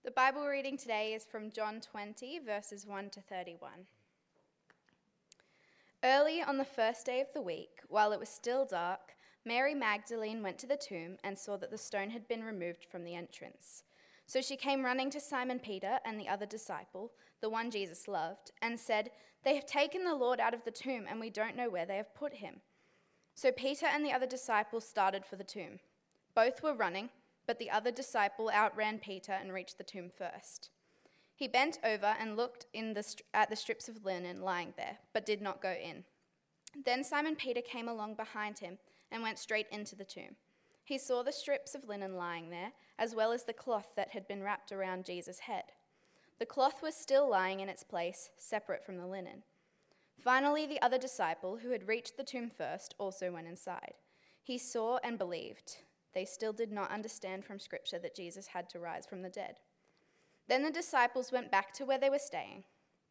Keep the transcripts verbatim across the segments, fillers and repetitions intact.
The Bible reading today is from John twenty, verses one to thirty-one. Early on the first day of the week, while it was still dark, Mary Magdalene went to the tomb and saw that the stone had been removed from the entrance. So she came running to Simon Peter and the other disciple, the one Jesus loved, and said, "They have taken the Lord out of the tomb, and we don't know where they have put him." So Peter and the other disciple started for the tomb. Both were running, but the other disciple outran Peter and reached the tomb first. He bent over and looked in the st- at the strips of linen lying there, but did not go in. Then Simon Peter came along behind him and went straight into the tomb. He saw the strips of linen lying there, as well as the cloth that had been wrapped around Jesus' head. The cloth was still lying in its place, separate from the linen. Finally, the other disciple, who had reached the tomb first, also went inside. He saw and believed. They still did not understand from Scripture that Jesus had to rise from the dead. Then the disciples went back to where they were staying.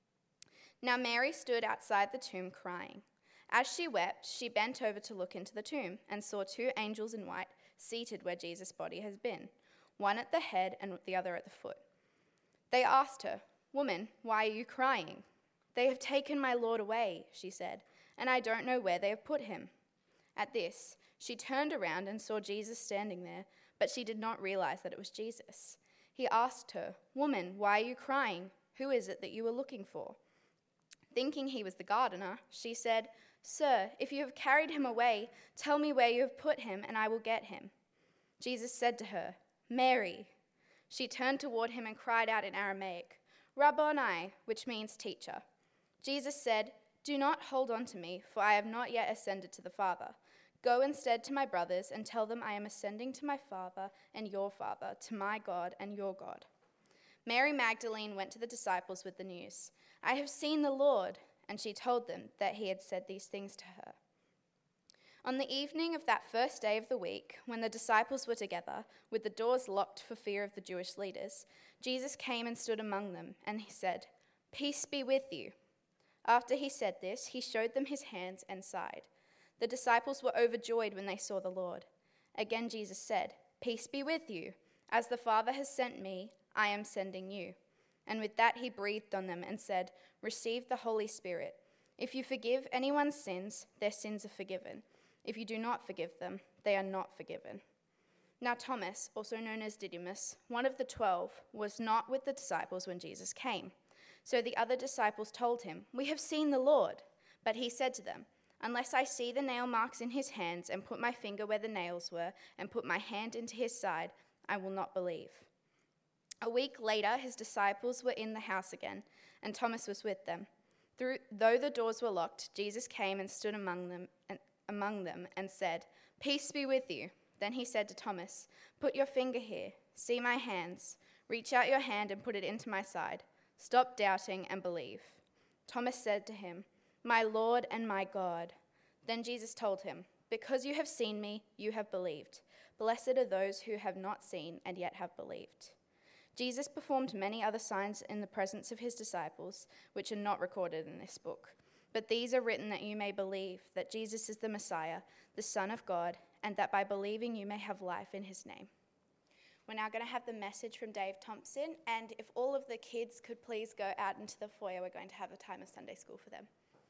Now Mary stood outside the tomb crying. As she wept, she bent over to look into the tomb and saw two angels in white seated where Jesus' body has been, one at the head and the other at the foot. They asked her, "Woman, why are you crying?" "They have taken my Lord away," she said, "and I don't know where they have put him." At this, she turned around and saw Jesus standing there, but she did not realize that it was Jesus. He asked her, "Woman, why are you crying? Who is it that you are looking for?" Thinking he was the gardener, she said, "Sir, if you have carried him away, tell me where you have put him, and I will get him." Jesus said to her, "Mary." She turned toward him and cried out in Aramaic, "Rabboni," which means teacher. Jesus said, "Do not hold on to me, for I have not yet ascended to the Father. Go instead to my brothers and tell them I am ascending to my Father and your Father, to my God and your God." Mary Magdalene went to the disciples with the news, "I have seen the Lord," and she told them that he had said these things to her. On the evening of that first day of the week, when the disciples were together, with the doors locked for fear of the Jewish leaders, Jesus came and stood among them, and he said, "Peace be with you." After he said this, he showed them his hands and side. The disciples were overjoyed when they saw the Lord. Again Jesus said, "Peace be with you. As the Father has sent me, I am sending you." And with that he breathed on them and said, "Receive the Holy Spirit. If you forgive anyone's sins, their sins are forgiven. If you do not forgive them, they are not forgiven." Now Thomas, also known as Didymus, one of the twelve, was not with the disciples when Jesus came. So the other disciples told him, "We have seen the Lord." But he said to them, "Unless I see the nail marks in his hands and put my finger where the nails were and put my hand into his side, I will not believe." A week later, his disciples were in the house again, and Thomas was with them. Through, though the doors were locked, Jesus came and stood among them, and, among them and said, "Peace be with you." Then he said to Thomas, "Put your finger here. See my hands. Reach out your hand and put it into my side. Stop doubting and believe." Thomas said to him, "My Lord and my God." Then Jesus told him, "Because you have seen me, you have believed. Blessed are those who have not seen and yet have believed." Jesus performed many other signs in the presence of his disciples, which are not recorded in this book. But these are written that you may believe that Jesus is the Messiah, the Son of God, and that by believing you may have life in his name. We're now going to have the message from Dave Thompson, and if all of the kids could please go out into the foyer, we're going to have a time of Sunday school for them.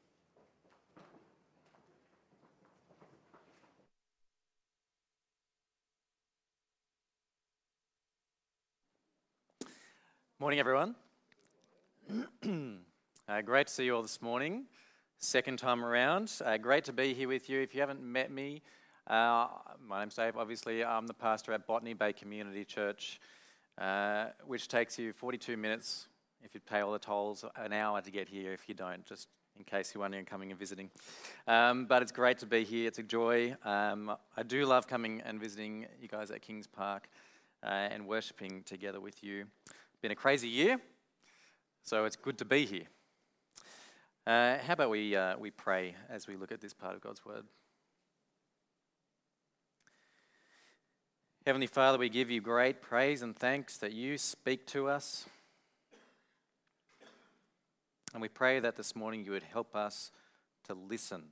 Morning, everyone. uh, great to see you all this morning. Second time around. Uh, great to be here with you. If you haven't met me, uh, my name's Dave. Obviously, I'm the pastor at Botany Bay Community Church, uh, which takes you forty-two minutes if you pay all the tolls, an hour to get here if you don't, just in case you're wondering coming and visiting. Um, but it's great to be here. It's a joy. Um, I do love coming and visiting you guys at Kings Park uh, and worshipping together with you. Been a crazy year, so it's good to be here. Uh, how about we uh, we pray as we look at this part of God's Word? Heavenly Father, we give you great praise and thanks that you speak to us. And we pray that this morning you would help us to listen.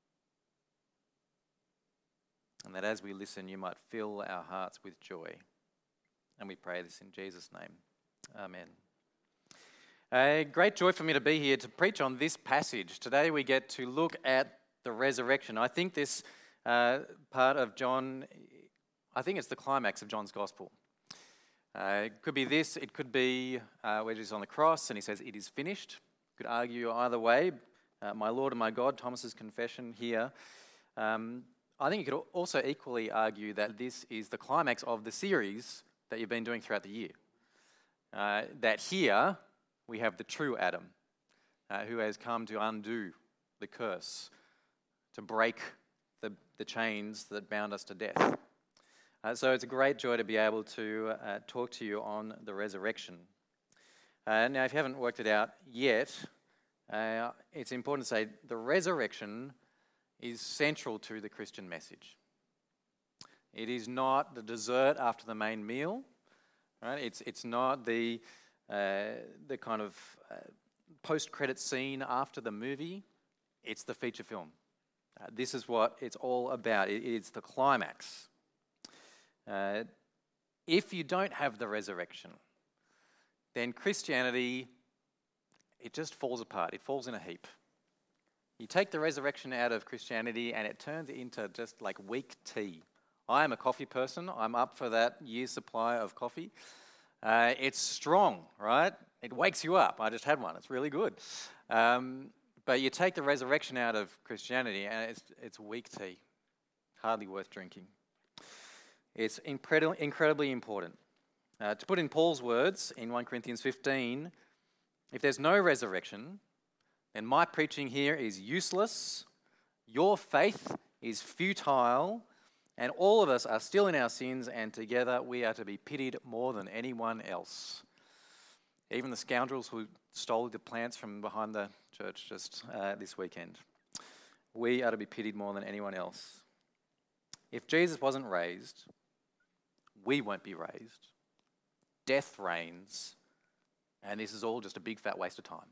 And that as we listen, you might fill our hearts with joy. And we pray this in Jesus' name. Amen. A great joy for me to be here to preach on this passage. Today we get to look at the resurrection. I think this uh, part of John, I think it's the climax of John's gospel. Uh, it could be this, it could be uh, where Jesus is on the cross and he says, "It is finished." Could argue either way. Uh, my Lord and my God, Thomas's confession here. Um, I think you could also equally argue that this is the climax of the series that you've been doing throughout the year. Uh, that here we have the true Adam, uh, who has come to undo the curse, to break the, the chains that bound us to death. Uh, so it's a great joy to be able to uh, talk to you on the resurrection. Uh, now, if you haven't worked it out yet, uh, it's important to say the resurrection is central to the Christian message. It is not the dessert after the main meal, right? It's it's not the uh, the kind of uh, post-credit scene after the movie. It's the feature film. Uh, this is what it's all about. It, it's the climax. Uh, if you don't have the resurrection, then Christianity, it just falls apart. It falls in a heap. You take the resurrection out of Christianity and it turns into just like weak tea. I am a coffee person. I'm up for that year's supply of coffee. Uh, it's strong, right? It wakes you up. I just had one. It's really good. Um, but you take the resurrection out of Christianity and it's, it's weak tea. Hardly worth drinking. It's incredibly, incredibly important. Uh, to put in Paul's words in First Corinthians fifteen, if there's no resurrection, then my preaching here is useless, your faith is futile, and all of us are still in our sins, and together we are to be pitied more than anyone else. Even the scoundrels who stole the plants from behind the church just uh, this weekend. We are to be pitied more than anyone else. If Jesus wasn't raised, we won't be raised. Death reigns, and this is all just a big fat waste of time.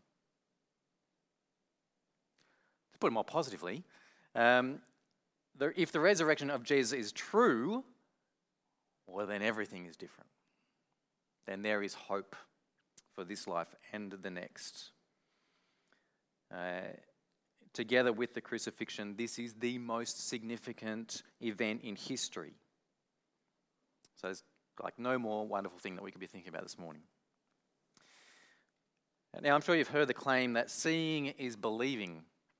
To put it more positively, um, the, if the resurrection of Jesus is true, well, then everything is different. Then there is hope for this life and the next. Uh, together with the crucifixion, this is the most significant event in history. So there's like no more wonderful thing that we could be thinking about this morning. Now, I'm sure you've heard the claim that seeing is believing.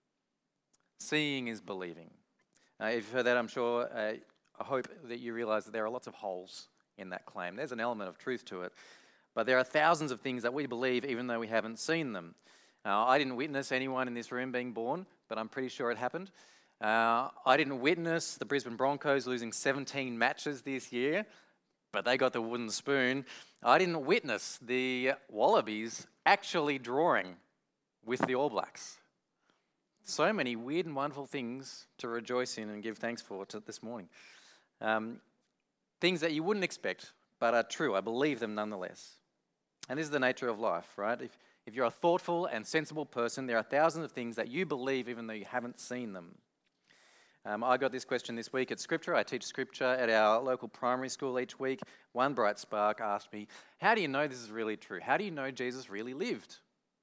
Seeing is believing. Uh, if you've heard that, I'm sure, uh, I hope that you realise that there are lots of holes in that claim. There's an element of truth to it. But there are thousands of things that we believe even though we haven't seen them. Uh, I didn't witness anyone in this room being born, but I'm pretty sure it happened. Uh, I didn't witness the Brisbane Broncos losing seventeen matches this year, but they got the wooden spoon. I didn't witness the Wallabies actually drawing with the All Blacks. So many weird and wonderful things to rejoice in and give thanks for to this morning. Um, things that you wouldn't expect, but are true. I believe them nonetheless. And this is the nature of life, right? If, if you're a thoughtful and sensible person, there are thousands of things that you believe even though you haven't seen them. Um, I got this question this week at Scripture. I teach Scripture at our local primary school each week. One bright spark asked me, how do you know this is really true? How do you know Jesus really lived?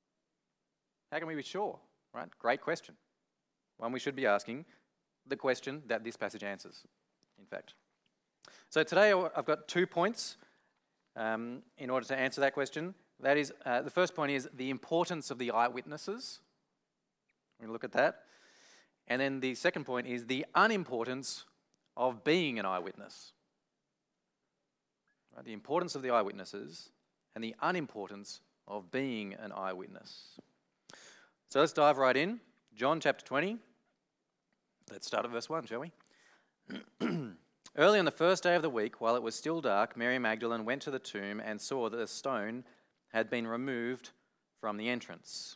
How can we be sure? Right? Great question. One we should be asking, the question that this passage answers, in fact. So today I've got two points um, in order to answer that question. That is, uh, the first point is the importance of the eyewitnesses. We're going to look at that. And then the second point is the unimportance of being an eyewitness. Right? The importance of the eyewitnesses and the unimportance of being an eyewitness. So let's dive right in. John chapter twenty. Let's start at verse one, shall we? Early on the first day of the week, while it was still dark, Mary Magdalene went to the tomb and saw that the stone had been removed from the entrance.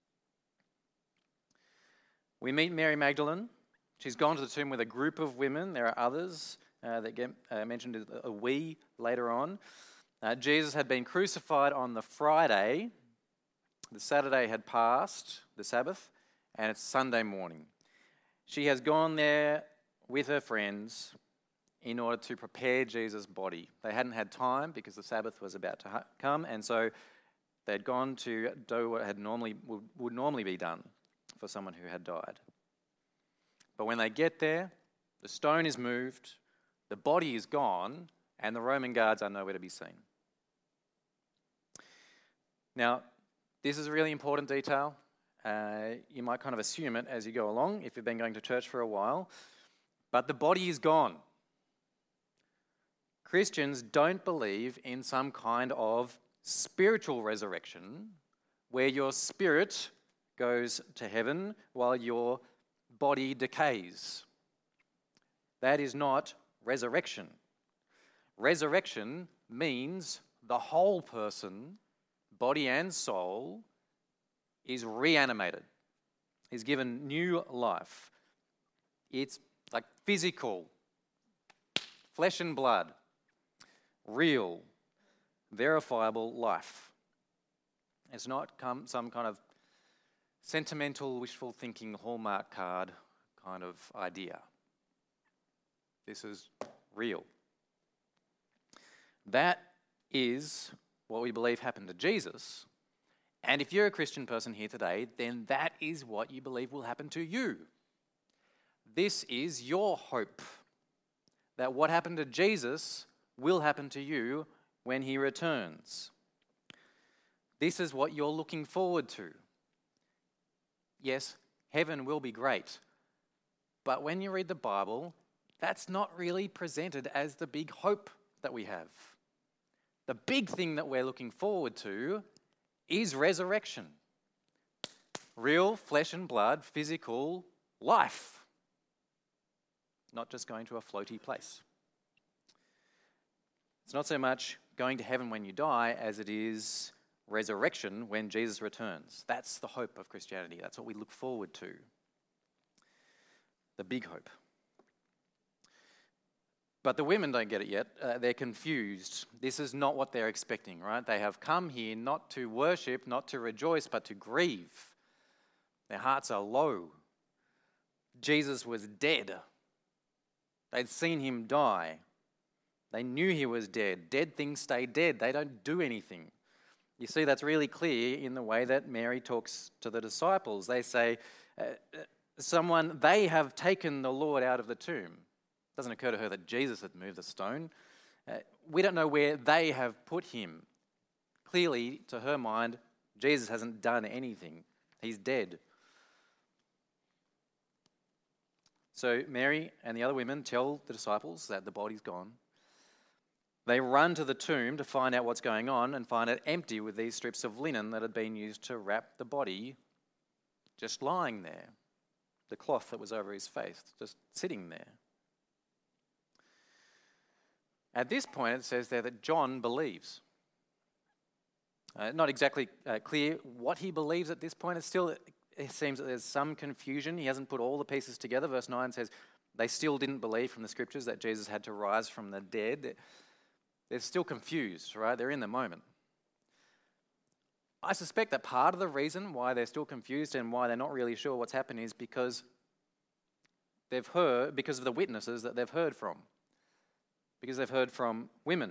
We meet Mary Magdalene. She's gone to the tomb with a group of women. There are others uh, that get uh, mentioned as a we later on. Uh, Jesus had been crucified on the Friday. The Saturday had passed, the Sabbath, and it's Sunday morning. She has gone there with her friends in order to prepare Jesus' body. They hadn't had time because the Sabbath was about to ha- come, and so they'd gone to do what had normally would, would normally be done for someone who had died. But when they get there, the stone is moved, the body is gone, and the Roman guards are nowhere to be seen. Now, this is a really important detail. Uh, you might kind of assume it as you go along if you've been going to church for a while, but the body is gone. Christians don't believe in some kind of spiritual resurrection where your spirit goes to heaven while your body decays. That is not resurrection. Resurrection means the whole person, body and soul, is reanimated, is given new life. It's like physical, flesh and blood, real, verifiable life. It's not come, some kind of sentimental, wishful thinking, Hallmark card kind of idea. This is real. That is what we believe happened to Jesus. And if you're a Christian person here today, then that is what you believe will happen to you. This is your hope, that what happened to Jesus will happen to you when he returns. This is what you're looking forward to. Yes, heaven will be great, but when you read the Bible, that's not really presented as the big hope that we have. The big thing that we're looking forward to is resurrection. Real flesh and blood, physical life. Not just going to a floaty place. It's not so much going to heaven when you die as it is resurrection when Jesus returns. That's the hope of Christianity. That's what we look forward to. The big hope. But the women don't get it yet. Uh, they're confused. This is not what they're expecting, right? They have come here not to worship, not to rejoice, but to grieve. Their hearts are low. Jesus was dead. They'd seen him die. They knew he was dead. Dead things stay dead. They don't do anything. You see, that's really clear in the way that Mary talks to the disciples. They say, uh, someone, they have taken the Lord out of the tomb. It doesn't occur to her that Jesus had moved the stone. Uh, we don't know where they have put him. Clearly, to her mind, Jesus hasn't done anything. He's dead. So Mary and the other women tell the disciples that the body's gone. They run to the tomb to find out what's going on and find it empty with these strips of linen that had been used to wrap the body just lying there. The cloth that was over his face, just sitting there. At this point, it says there that John believes. Uh, not exactly uh, clear what he believes at this point. It's still, it seems that there's some confusion. He hasn't put all the pieces together. Verse nine says they still didn't believe from the scriptures that Jesus had to rise from the dead. They're still confused, right? They're in the moment. I suspect that part of the reason why they're still confused and why they're not really sure what's happened is because they've heard, because of the witnesses that they've heard from. Because they've heard from women.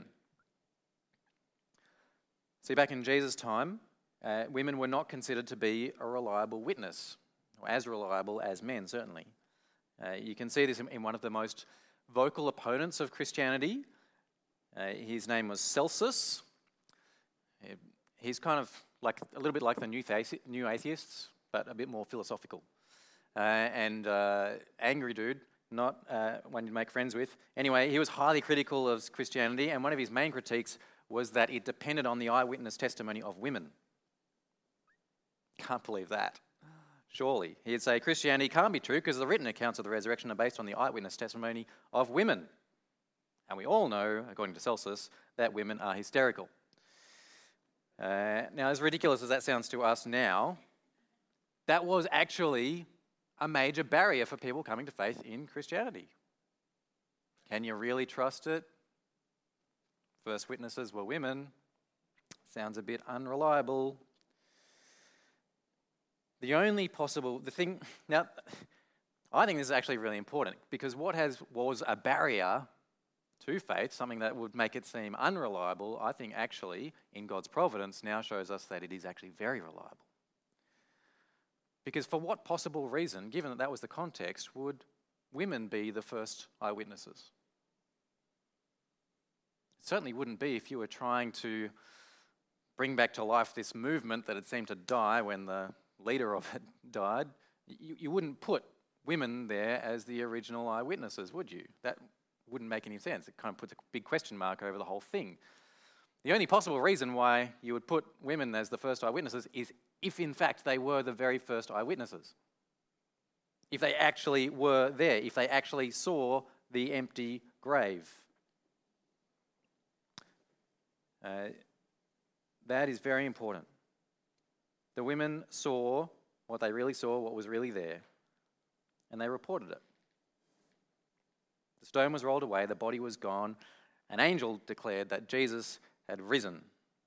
See, back in Jesus' time, uh, women were not considered to be a reliable witness, or as reliable as men, certainly. Uh, you can see this in, in one of the most vocal opponents of Christianity. Uh, his name was Celsus. He's kind of like a little bit like the new, the- new atheists, but a bit more philosophical. Uh, and uh, angry dude. Not uh, one you'd make friends with. Anyway, he was highly critical of Christianity, and one of his main critiques was that it depended on the eyewitness testimony of women. Can't believe that. Surely. He'd say Christianity can't be true because the written accounts of the resurrection are based on the eyewitness testimony of women. And we all know, according to Celsus, that women are hysterical. Uh, now, as ridiculous as that sounds to us now, that was actually a major barrier for people coming to faith in Christianity. Can you really trust it? First witnesses were women. Sounds a bit unreliable. The only possible, the thing, now, I think this is actually really important because what has was a barrier to faith, something that would make it seem unreliable, I think actually, in God's providence, now shows us that it is actually very reliable. Because for what possible reason, given that that was the context, would women be the first eyewitnesses? It certainly wouldn't be if you were trying to bring back to life this movement that had seemed to die when the leader of it died. You, you wouldn't put women there as the original eyewitnesses, would you? That wouldn't make any sense. It kind of puts a big question mark over the whole thing. The only possible reason why you would put women as the first eyewitnesses is if in fact they were the very first eyewitnesses. If they actually were there, if they actually saw the empty grave. Uh, that is very important. The women saw what they really saw, what was really there, and they reported it. The stone was rolled away, the body was gone. An angel declared that Jesus had risen.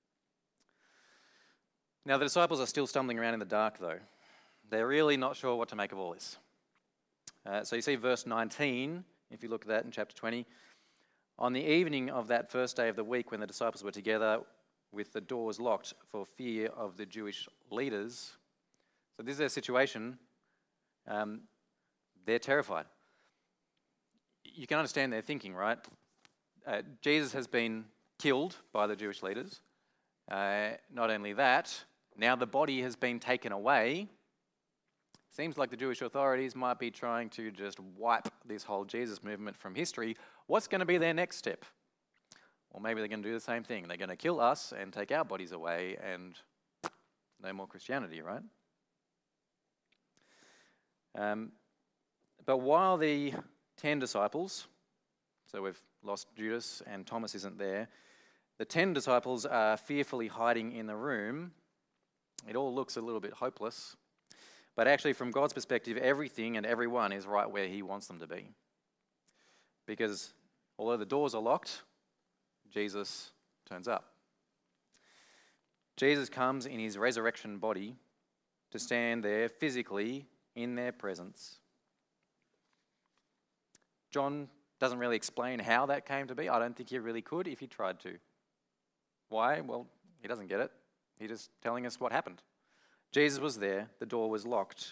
Now, the disciples are still stumbling around in the dark, though. They're really not sure what to make of all this. Uh, so you see verse nineteen, if you look at that in chapter twenty. On the evening of that first day of the week, when the disciples were together with the doors locked for fear of the Jewish leaders. So this is their situation. Um, they're terrified. You can understand their thinking, right? Uh, Jesus has been killed by the Jewish leaders. Uh, not only that, now the body has been taken away. Seems like the Jewish authorities might be trying to just wipe this whole Jesus movement from history. What's going to be their next step? Or maybe they're going to do the same thing. They're going to kill us and take our bodies away and no more Christianity, right? Um, but while the ten disciples, so we've lost Judas and Thomas isn't there, the ten disciples are fearfully hiding in the room. It all looks a little bit hopeless. But actually, from God's perspective, everything and everyone is right where he wants them to be. Because although the doors are locked, Jesus turns up. Jesus comes in his resurrection body to stand there physically in their presence. John doesn't really explain how that came to be. I don't think he really could if he tried to. Why? Well, he doesn't get it. He's just telling us what happened. Jesus was there. The door was locked.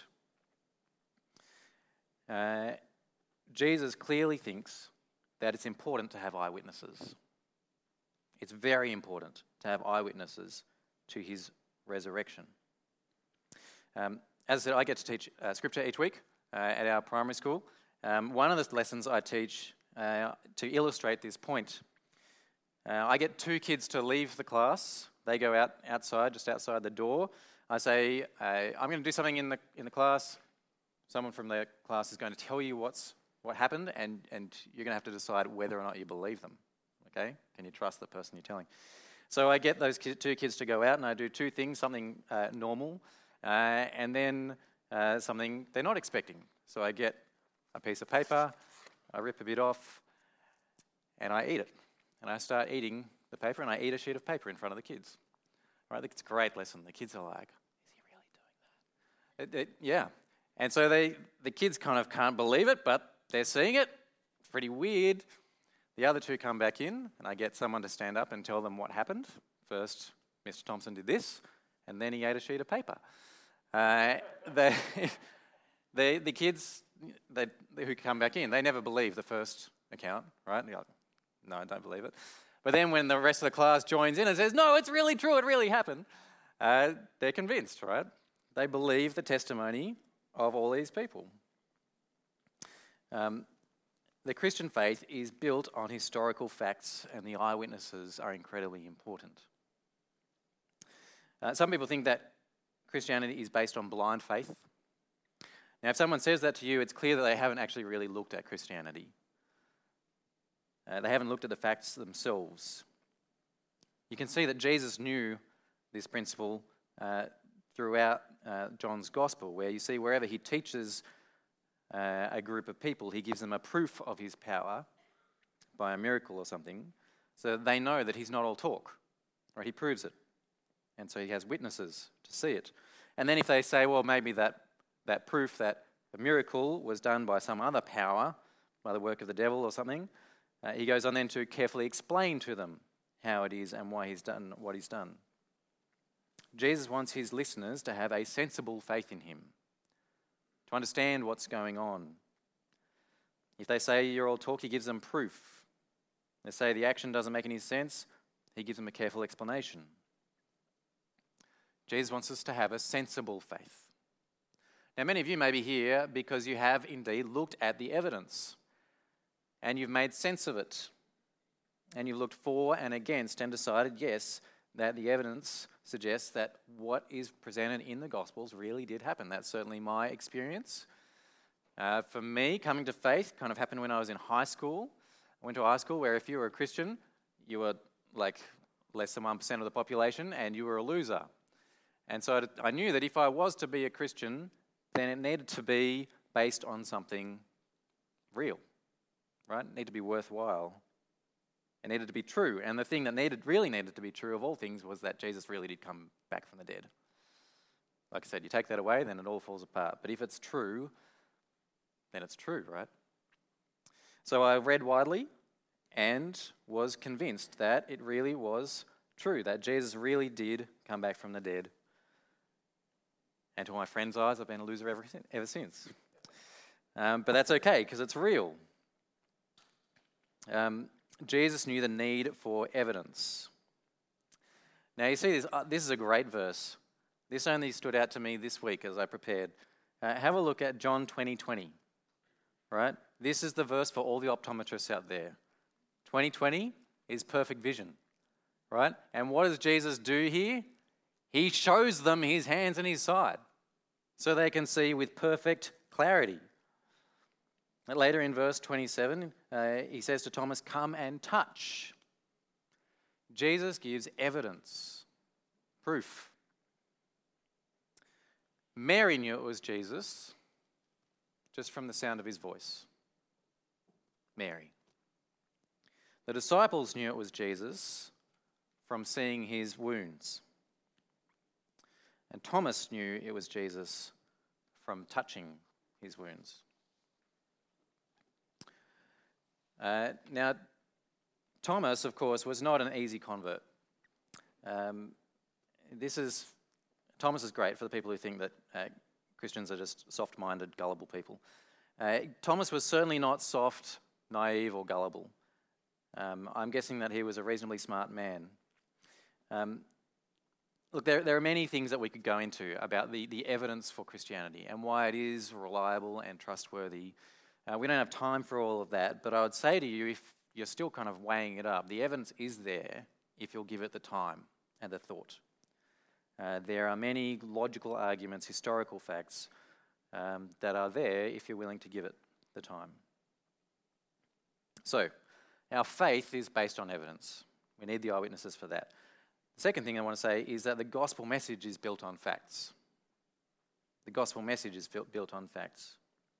Uh, Jesus clearly thinks that it's important to have eyewitnesses. It's very important to have eyewitnesses to his resurrection. Um, as I said, I get to teach uh, scripture each week uh, at our primary school. Um, one of the lessons I teach uh, to illustrate this point, uh, I get two kids to leave the class. They go out outside, just outside the door. I say, uh, I'm going to do something in the in the class. Someone from the class is going to tell you what's what happened, and, and you're going to have to decide whether or not you believe them. Okay? Can you trust the person you're telling? So I get those ki- two kids to go out, and I do two things, something uh, normal, uh, and then uh, something they're not expecting. So I get a piece of paper, I rip a bit off, and I eat it. And I start eating the paper, and I eat a sheet of paper in front of the kids. Right? It's a great lesson. The kids are like, is he really doing that? It, it, yeah. And so they, the kids kind of can't believe it, but they're seeing it. It's pretty weird. The other two come back in, and I get someone to stand up and tell them what happened. First, Mister Thompson did this, and then he ate a sheet of paper. Uh, they, they, the kids they, they, who come back in, they never believe the first account, right? They're like, no, I don't believe it. But then when the rest of the class joins in and says, no, it's really true, it really happened, uh, they're convinced, right? They believe the testimony of all these people. Um, the Christian faith is built on historical facts, and the eyewitnesses are incredibly important. Uh, some people think that Christianity is based on blind faith. Now, if someone says that to you, it's clear that they haven't actually really looked at Christianity. Uh, they haven't looked at the facts themselves. You can see that Jesus knew this principle uh, throughout uh, John's Gospel, where you see wherever he teaches uh, a group of people, he gives them a proof of his power by a miracle or something, so that they know that he's not all talk. Right? He proves it. And so he has witnesses to see it. And then if they say, well, maybe that, that proof that a miracle was done by some other power, by the work of the devil or something, Uh, he goes on then to carefully explain to them how it is and why he's done what he's done. Jesus wants his listeners to have a sensible faith in him, to understand what's going on. If they say you're all talk, he gives them proof. They say the action doesn't make any sense, he gives them a careful explanation. Jesus wants us to have a sensible faith. Now, many of you may be here because you have indeed looked at the evidence and you've made sense of it. And you've looked for and against and decided, yes, that the evidence suggests that what is presented in the Gospels really did happen. That's certainly my experience. Uh, for me, coming to faith kind of happened when I was in high school. I went to high school where if you were a Christian, you were like less than one percent of the population and you were a loser. And so I knew that if I was to be a Christian, then it needed to be based on something real, right? It needed to be worthwhile. It needed to be true. And the thing that needed, really needed to be true of all things was that Jesus really did come back from the dead. Like I said, you take that away, then it all falls apart. But if it's true, then it's true, right? So I read widely and was convinced that it really was true, that Jesus really did come back from the dead. And to my friends' eyes, I've been a loser ever, ever since. Um, but that's okay, because it's real. Um, Jesus knew the need for evidence. Now you see this, uh, this is a great verse. This only stood out to me this week as I prepared. Uh, have a look at John twenty twenty, right? This is the verse for all the optometrists out there. twenty twenty is perfect vision, right? And what does Jesus do here? He shows them his hands and his side so they can see with perfect clarity. Later in verse twenty-seven, uh, he says to Thomas, "Come and touch." Jesus gives evidence, proof. Mary knew it was Jesus just from the sound of his voice. Mary. The disciples knew it was Jesus from seeing his wounds. And Thomas knew it was Jesus from touching his wounds. Uh, now, Thomas, of course, was not an easy convert. Um, this is Thomas is great for the people who think that uh, Christians are just soft-minded, gullible people. Uh, Thomas was certainly not soft, naive, or gullible. Um, I'm guessing that he was a reasonably smart man. Um, look, there, there are many things that we could go into about the, the evidence for Christianity and why it is reliable and trustworthy. Uh, we don't have time for all of that, but I would say to you, if you're still kind of weighing it up, the evidence is there if you'll give it the time and the thought. Uh, there are many logical arguments, historical facts um, that are there if you're willing to give it the time. So, our faith is based on evidence. We need the eyewitnesses for that. The second thing I want to say is that the gospel message is built on facts. The gospel message is built on facts.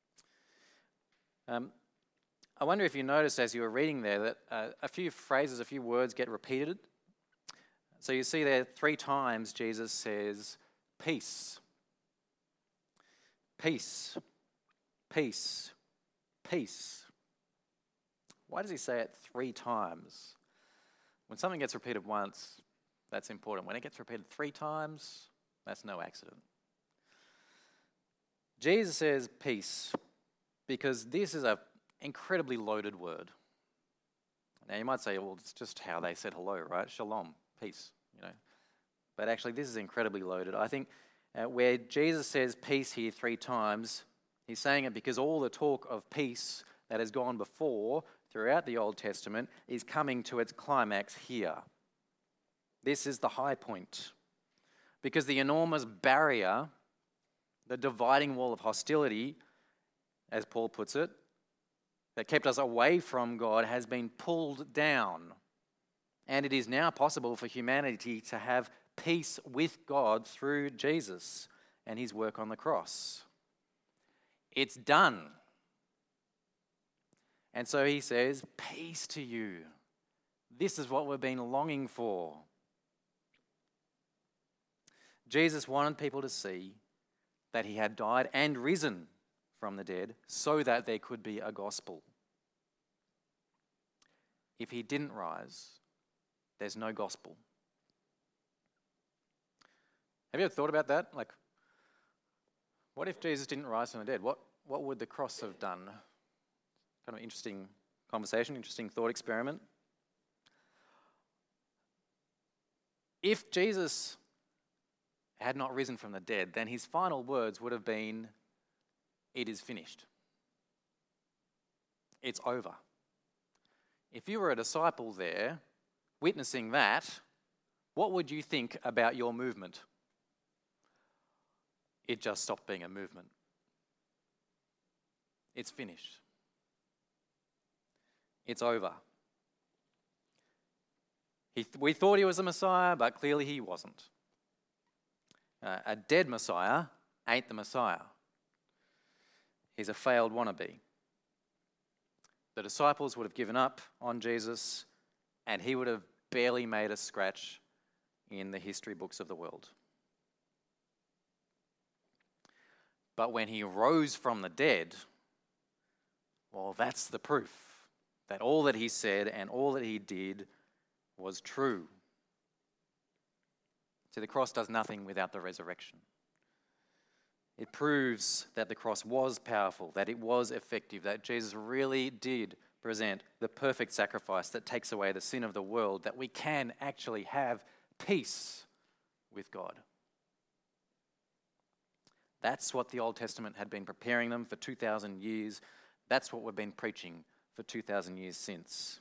Um, I wonder if you noticed as you were reading there that uh, a few phrases, a few words get repeated. So you see there three times Jesus says, peace, peace, peace, peace. Why does he say it three times? When something gets repeated once, that's important. When it gets repeated three times, that's no accident. Jesus says peace because this is an incredibly loaded word. Now you might say, well, it's just how they said hello, right? Shalom, peace, you know. But actually this is incredibly loaded. I think uh, where Jesus says peace here three times, he's saying it because all the talk of peace that has gone before throughout the Old Testament is coming to its climax here. This is the high point. Because the enormous barrier, the dividing wall of hostility, as Paul puts it, that kept us away from God has been pulled down. And it is now possible for humanity to have peace with God through Jesus and his work on the cross. It's done. And so he says, peace to you. This is what we've been longing for. Jesus wanted people to see that he had died and risen from the dead so that there could be a gospel. if he didn't rise, there's no gospel. Have you ever thought about that? Like, what if Jesus didn't rise from the dead? What, what would the cross have done? Kind of interesting conversation, interesting thought experiment. If Jesus had not risen from the dead, then his final words would have been, "It is finished. It's over." If you were a disciple there, witnessing that, what would you think about your movement? It just stopped being a movement. It's finished. It's over. He th- we thought he was the Messiah, but clearly he wasn't. Uh, a dead Messiah ain't the Messiah. He's a failed wannabe. The disciples would have given up on Jesus, and he would have barely made a scratch in the history books of the world. But when he rose from the dead, well, that's the proof that all that he said and all that he did was true. See, the cross does nothing without the resurrection. It proves that the cross was powerful, that it was effective, that Jesus really did present the perfect sacrifice that takes away the sin of the world, that we can actually have peace with God. That's what the Old Testament had been preparing them for two thousand years. That's what we've been preaching for two thousand years since.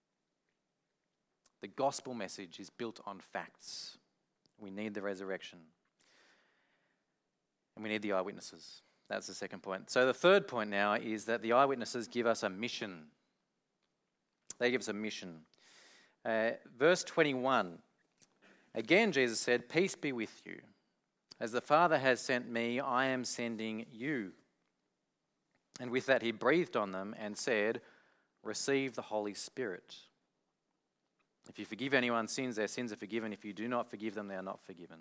The gospel message is built on facts. We need the resurrection. And we need the eyewitnesses. That's the second point. So the third point now is that the eyewitnesses give us a mission. They give us a mission. Uh, verse twenty-one. Again, Jesus said, "Peace be with you. As the Father has sent me, I am sending you." And with that, he breathed on them and said, "Receive the Holy Spirit. If you forgive anyone's sins, their sins are forgiven. If you do not forgive them, they are not forgiven."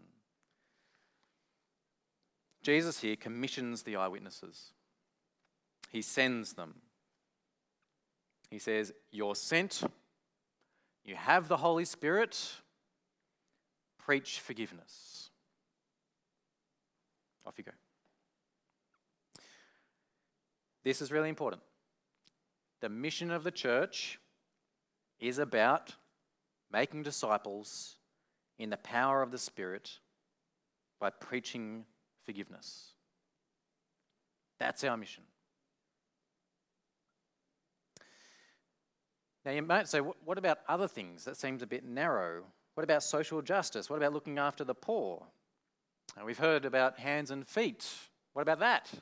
Jesus here commissions the eyewitnesses. He sends them. He says, "You're sent. You have the Holy Spirit. Preach forgiveness." Off you go. This is really important. The mission of the church is about making disciples in the power of the Spirit by preaching forgiveness. That's our mission. Now you might say, what about other things? That seems a bit narrow. What about social justice? What about looking after the poor? And we've heard about hands and feet. What about that?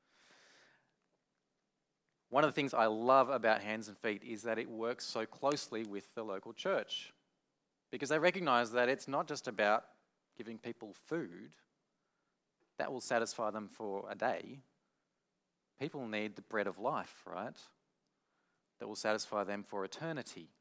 One of the things I love about Hands and Feet is that it works so closely with the local church, because they recognise that it's not just about giving people food that will satisfy them for a day. People need the bread of life, right? That will satisfy them for eternity.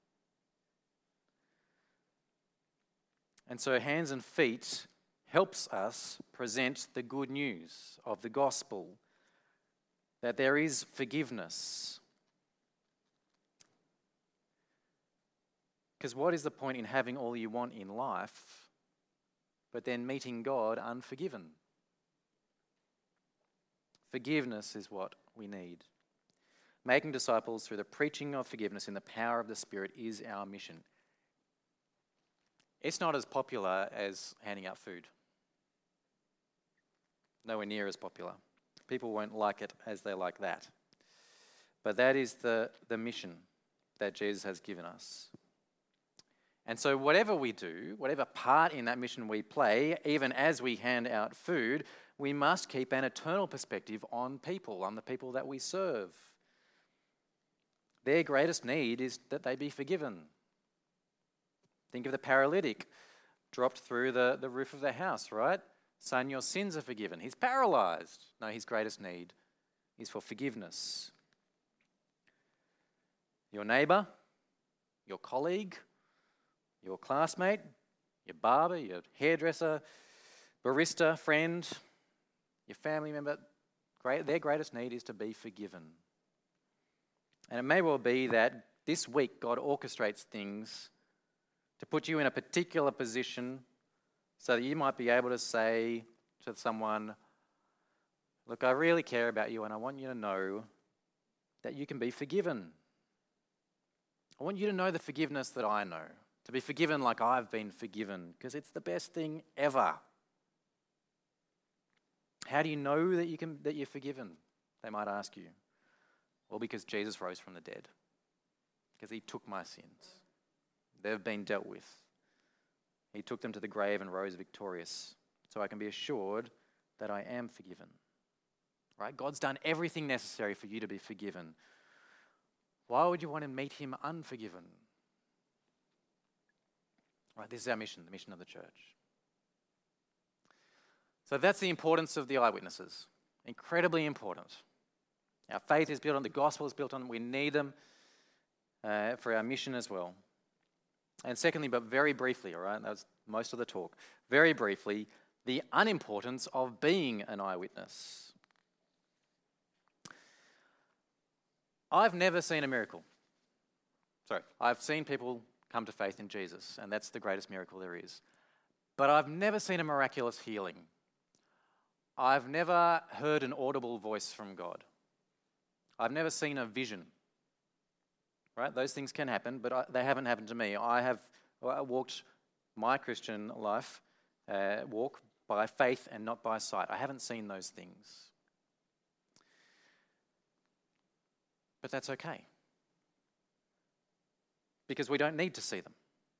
And so Hands and Feet helps us present the good news of the gospel, that there is forgiveness. Because what is the point in having all you want in life, but then meeting God unforgiven? Forgiveness is what we need. Making disciples through the preaching of forgiveness in the power of the Spirit is our mission. It's not as popular as handing out food. Nowhere near as popular. People won't like it as they like that. But that is the, the mission that Jesus has given us. And so whatever we do, whatever part in that mission we play, even as we hand out food, we must keep an eternal perspective on people, on the people that we serve. Their greatest need is that they be forgiven. Think of the paralytic dropped through the, the roof of the house, right? "Son, your sins are forgiven." He's paralyzed. No, his greatest need is for forgiveness. Your neighbour, your colleague, your classmate, your barber, your hairdresser, barista, friend, your family member, great, their greatest need is to be forgiven. And it may well be that this week God orchestrates things to put you in a particular position so that you might be able to say to someone, look, I really care about you and I want you to know that you can be forgiven. I want you to know the forgiveness that I know, to be forgiven like I've been forgiven, because it's the best thing ever. How do you know that you can that you're forgiven? They might ask you. Well, because Jesus rose from the dead, because he took my sins. They've been dealt with. He took them to the grave and rose victorious, so I can be assured that I am forgiven. Right? God's done everything necessary for you to be forgiven. Why would you want to meet him unforgiven? Right, this is our mission, the mission of the church. So that's the importance of the eyewitnesses. Incredibly important. Our faith is built on, the gospel is built on, we need them uh, for our mission as well. And secondly, but very briefly, all right, that was most of the talk, very briefly, the unimportance of being an eyewitness. I've never seen a miracle. Sorry, I've seen people come to faith in Jesus, and that's the greatest miracle there is. But I've never seen a miraculous healing. I've never heard an audible voice from God. I've never seen a vision. Right? Those things can happen, but I, they haven't happened to me. I have I walked my Christian life, uh, walk by faith and not by sight. I haven't seen those things. But that's okay, because we don't need to see them.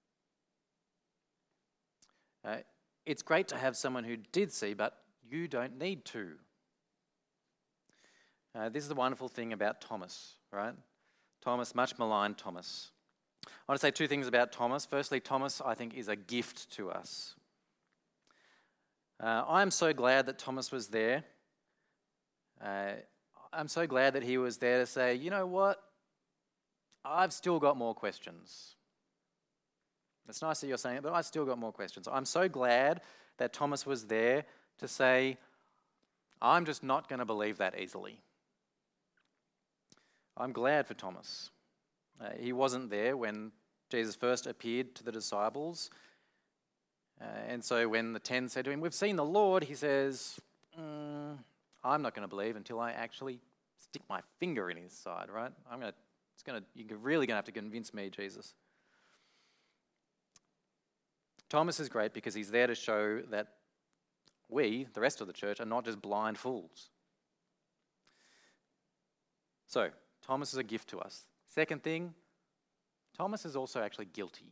Uh, it's great to have someone who did see, but you don't need to. Uh, this is the wonderful thing about Thomas, right? Thomas, much maligned Thomas. I want to say two things about Thomas. Firstly, Thomas, I think, is a gift to us. Uh, I am so glad that Thomas was there. Uh, I'm so glad that he was there to say, you know what? I've still got more questions. It's nice that you're saying it, but I've still got more questions. I'm so glad that Thomas was there to say, I'm just not going to believe that easily. I'm glad for Thomas. Uh, he wasn't there when Jesus first appeared to the disciples. Uh, and so when the ten said to him, we've seen the Lord, he says, mm, I'm not going to believe until I actually stick my finger in his side, right? I'm going to, it's going to, you're really going to have to convince me, Jesus. Thomas is great because he's there to show that we, the rest of the church, are not just blind fools. So, Thomas is a gift to us. Second thing, Thomas is also actually guilty.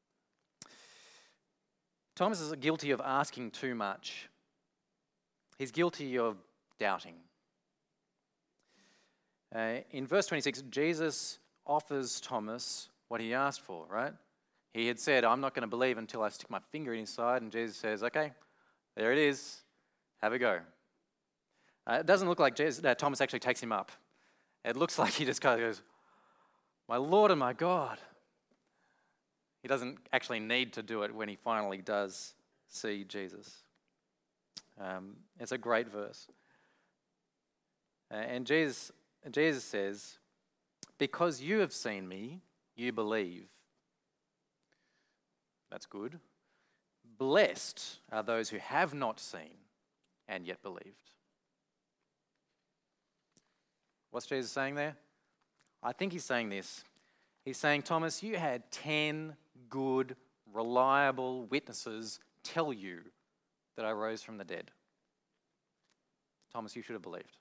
Thomas is guilty of asking too much. He's guilty of doubting. Uh, in verse twenty-six, Jesus offers Thomas what he asked for, right? He had said, I'm not going to believe until I stick my finger in his side, and Jesus says, okay, there it is, have a go. Uh, it doesn't look like Jesus, uh, Thomas actually takes him up. It looks like he just kind of goes, my Lord and my God. He doesn't actually need to do it when he finally does see Jesus. Um, it's a great verse. Uh, and Jesus, Jesus says, because you have seen me, you believe. That's good. Blessed are those who have not seen and yet believed. What's Jesus saying there? I think he's saying this. He's saying, Thomas, you had ten good, reliable witnesses tell you that I rose from the dead. Thomas, you should have believed.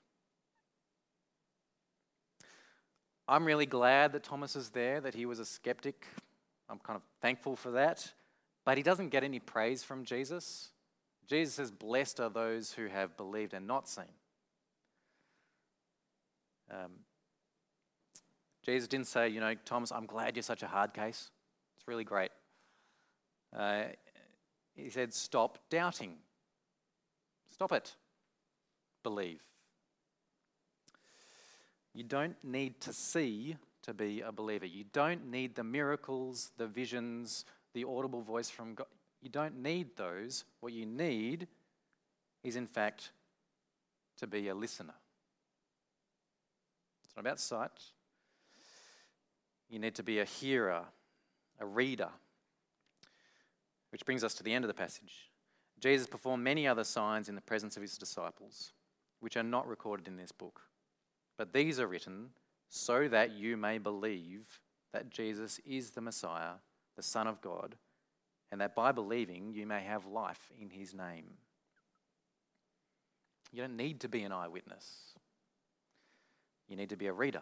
I'm really glad that Thomas is there, that he was a skeptic. I'm kind of thankful for that. But he doesn't get any praise from Jesus. Jesus says, blessed are those who have believed and not seen. Um, Jesus didn't say, you know, Thomas, I'm glad you're such a hard case. It's really great. Uh, he said, stop doubting. Stop it. Believe. You don't need to see to be a believer. You don't need the miracles, the visions, the audible voice from God. You don't need those. What you need is, in fact, to be a listener. It's not about sight. You need to be a hearer, a reader. Which brings us to the end of the passage. Jesus performed many other signs in the presence of his disciples, which are not recorded in this book. But these are written so that you may believe that Jesus is the Messiah, the Son of God, and that by believing you may have life in his name. You don't need to be an eyewitness. You need to be a reader.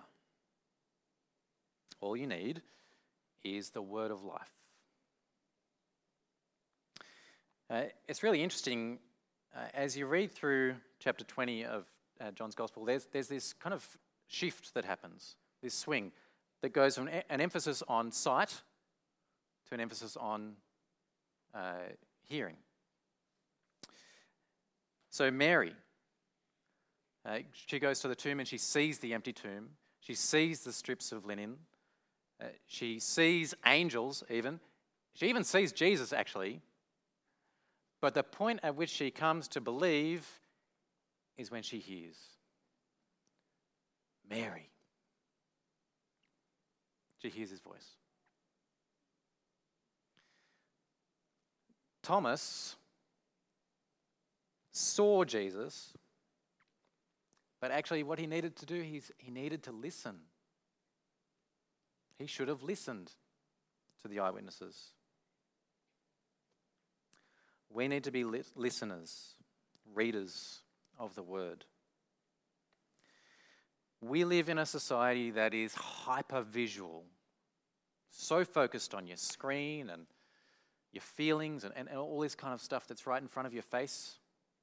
All you need is the word of life. Uh, it's really interesting, uh, as you read through chapter twenty of uh, John's Gospel, there's, there's this kind of shift that happens, this swing that goes from an emphasis on sight to an emphasis on uh, hearing. So Mary, uh, she goes to the tomb and she sees the empty tomb. She sees the strips of linen. Uh, she sees angels even. She even sees Jesus actually. But the point at which she comes to believe is when she hears Mary. She hears his voice. Thomas saw Jesus, but actually what he needed to do, he's, he needed to listen. He should have listened to the eyewitnesses. We need to be li- listeners, readers of the word. We live in a society that is hyper-visual, so focused on your screen and your feelings and, and, and all this kind of stuff that's right in front of your face.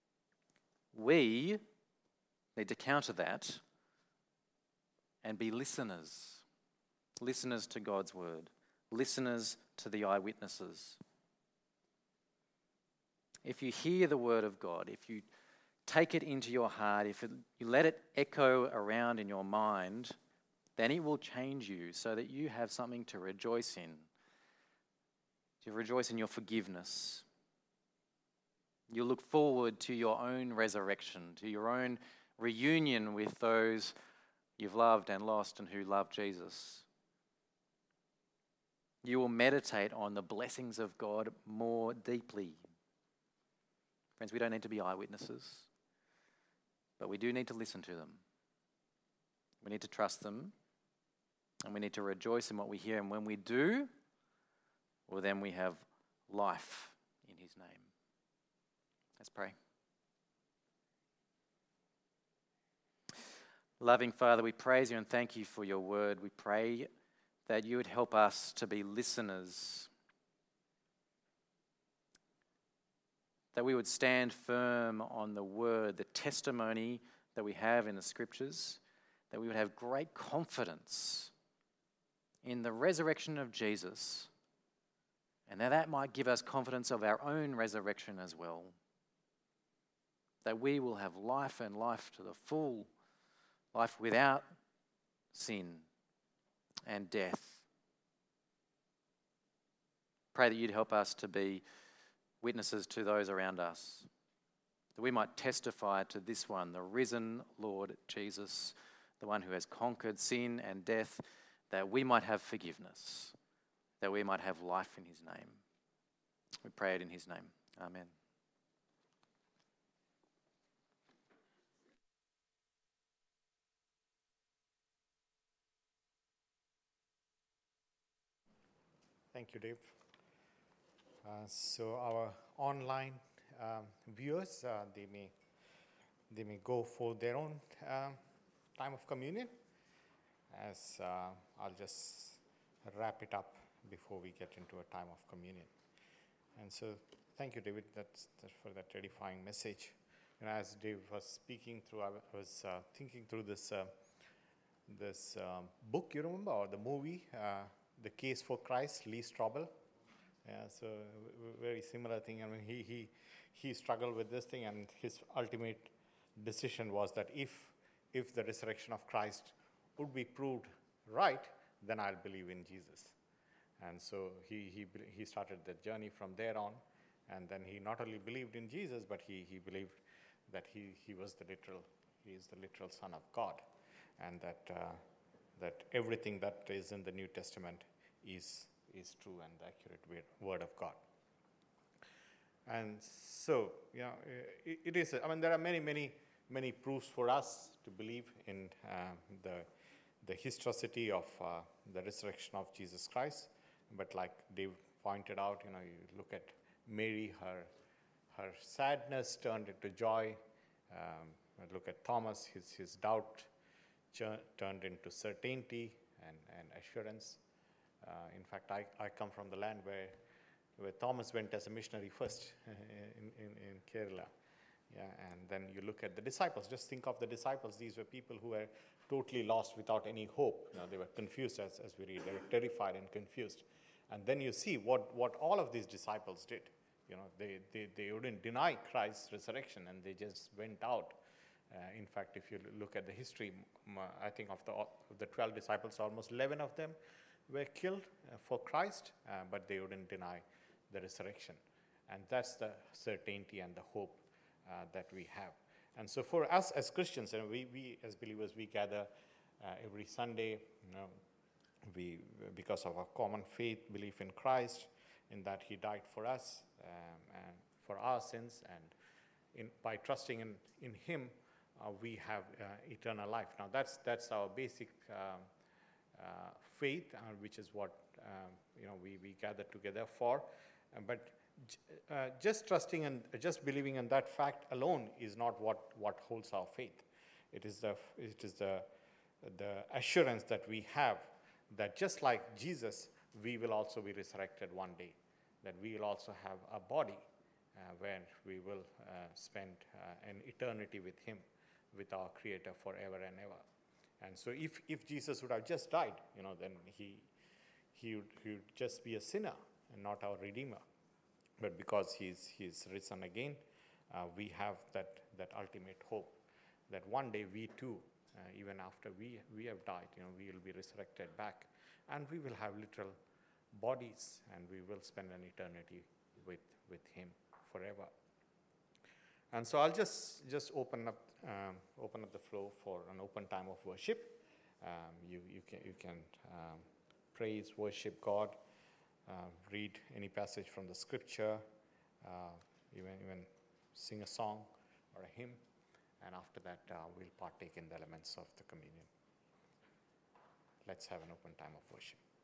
We need to counter that and be listeners, listeners to God's word, listeners to the eyewitnesses. If you hear the word of God, if you take it into your heart, if it, you let it echo around in your mind, then it will change you so that you have something to rejoice in. To rejoice in your forgiveness. You look forward to your own resurrection, to your own reunion with those you've loved and lost and who love Jesus. You will meditate on the blessings of God more deeply. Friends, we don't need to be eyewitnesses, but we do need to listen to them. We need to trust them, and we need to rejoice in what we hear. And when we do, well, then we have life in his name. Let's pray. Loving Father, we praise you and thank you for your word. We pray that you would help us to be listeners, that we would stand firm on the word, the testimony that we have in the scriptures, that we would have great confidence in the resurrection of Jesus, and that that might give us confidence of our own resurrection as well, that we will have life and life to the full, life without sin and death. Pray that you'd help us to be witnesses to those around us, that we might testify to this one, the risen Lord Jesus, the one who has conquered sin and death, that we might have forgiveness, that we might have life in his name. We pray it in his name. Amen. Thank you, Dave. Uh, so our online um, viewers, uh, they may they may go for their own um, time of communion. As uh, I'll just wrap it up before we get into a time of communion. And so, thank you, David, that's, that's for that edifying message. And as Dave was speaking through, I was uh, thinking through this uh, this um, book. You remember, or the movie, uh, The Case for Christ, Lee Strobel. Yeah, so w- very similar thing. I mean, he he he struggled with this thing, and his ultimate decision was that if if the resurrection of Christ would be proved right, then I'll believe in Jesus. And so he he he started the journey from there on, and then he not only believed in Jesus, but he he believed that he he was the literal he is the literal Son of God, and that uh, that everything that is in the New Testament is, is true and the accurate wi- word of God. And so, you know, it, it is, I mean, there are many, many, many proofs for us to believe in uh, the, the historicity of uh, the resurrection of Jesus Christ. But like Dave pointed out, you know, you look at Mary, her, her sadness turned into joy. Um, look at Thomas, his, his doubt ch- turned into certainty and, and assurance. Uh, in fact, I, I come from the land where where Thomas went as a missionary first in, in, in Kerala. Yeah, and then you look at the disciples. Just think of the disciples. These were people who were totally lost without any hope. You know, they were confused as, as we read. They were terrified and confused. And then you see what, what all of these disciples did. You know, they, they, they wouldn't deny Christ's resurrection, and they just went out. Uh, in fact, if you look at the history, m- I think of the, of the twelve disciples, almost eleven of them were killed uh, for Christ, uh, but they wouldn't deny the resurrection. And that's the certainty and the hope uh, that we have. And so for us as Christians, and we, we as believers, we gather uh, every Sunday, you know, we, because of our common faith, belief in Christ, in that he died for us um, and for our sins, and in, by trusting in, in him, uh, we have uh, eternal life. Now that's, that's our basic um, uh, faith, uh, which is what um, you know, we, we gather together for. Uh, but uh, just trusting and just believing in that fact alone is not what, what holds our faith. It is the it is the the assurance that we have that just like Jesus, we will also be resurrected one day. That we will also have a body uh, where we will uh, spend uh, an eternity with him, with our Creator forever and ever. And so, if if Jesus would have just died, you know, then he he would, he would just be a sinner and not our Redeemer. But because he's, he's risen again, uh, we have that, that ultimate hope that one day we too, uh, even after we, we have died, you know, we will be resurrected back, and we will have literal bodies, and we will spend an eternity with, with him forever. And so I'll just, just open up um, open up the floor for an open time of worship. Um, you, you can, you can um, praise, worship God, uh, read any passage from the scripture, uh, even, even sing a song or a hymn, and after that uh, we'll partake in the elements of the communion. Let's have an open time of worship.